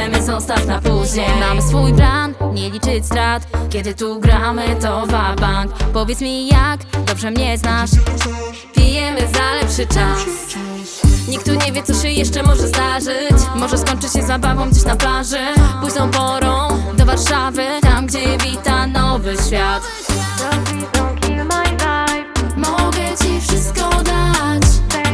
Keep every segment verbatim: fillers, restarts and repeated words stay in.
problemy zostaw na później. Mamy swój plan, nie liczyć strat. Kiedy tu gramy to wabank. Powiedz mi jak, dobrze mnie znasz. Pijemy za lepszy czas. Nikt tu nie wie co się jeszcze może zdarzyć. Może skończy się zabawą gdzieś na plaży. Późną porą do Warszawy, tam gdzie wita nowy świat. Mogę ci wszystko dać,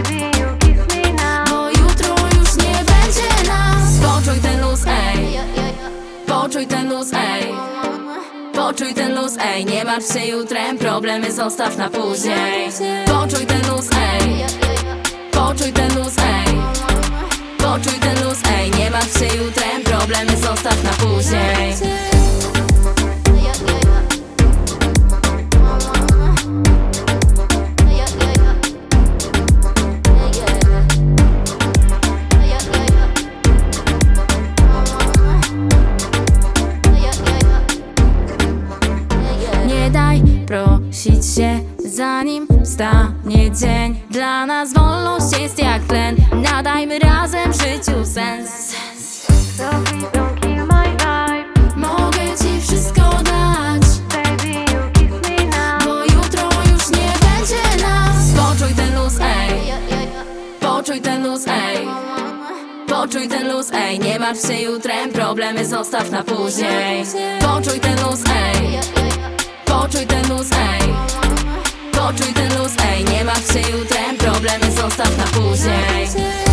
bo jutro już nie będzie nas. Poczuj ten luz, ej. Poczuj ten luz, ej. Poczuj ten luz, ej. Nie martw się jutrem, problemy zostaw na później. Poczuj ten luz, ej. Poczuj ten luz, ej. Poczuj ten luz, ej. Nie martw się jutrem, problemy zostaw na później. Nie daj prosić się, zanim wstanie dzień. Dla nas wolność jest jak tlen. Nadajmy razem życiu sens. Mogę ci wszystko dać, bo jutro już nie będzie nas. Poczuj ten luz, ej. Poczuj ten luz, ej. Poczuj ten luz, ej. Nie martw się jutrem, problemy zostaw na później. Poczuj ten luz, ej. Poczuj ten luz, ej. Poczuj ten luz, ej. Nie martw się jutrem, problemy zostaw na później.